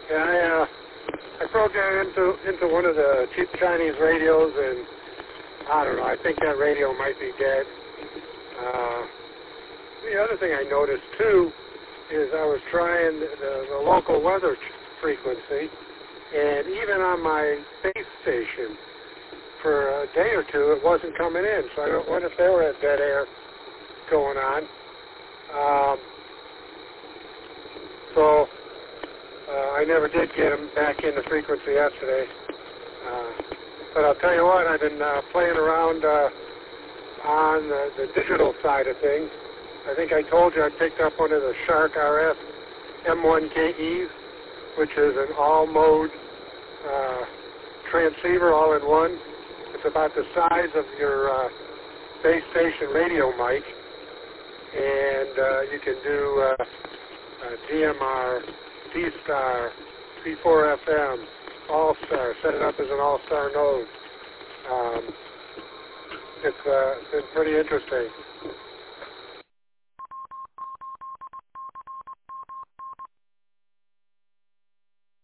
Yeah, I programmed into one of the cheap Chinese radios, and I don't know. I think that radio might be dead. The other thing I noticed too is I was trying the local weather frequency, and even on my base station for a day or two, it wasn't coming in. So I don't wonder if they were at dead air going on. I never did get them back into frequency yesterday. But I'll tell you what, I've been playing around on the digital side of things. I think I told you I picked up one of the Shark RF M1KEs, which is an all-mode transceiver all in one. It's about the size of your base station radio mic, and you can do DMR, D-Star, C4FM, All-Star, set it up as an All-Star node. It's been pretty interesting.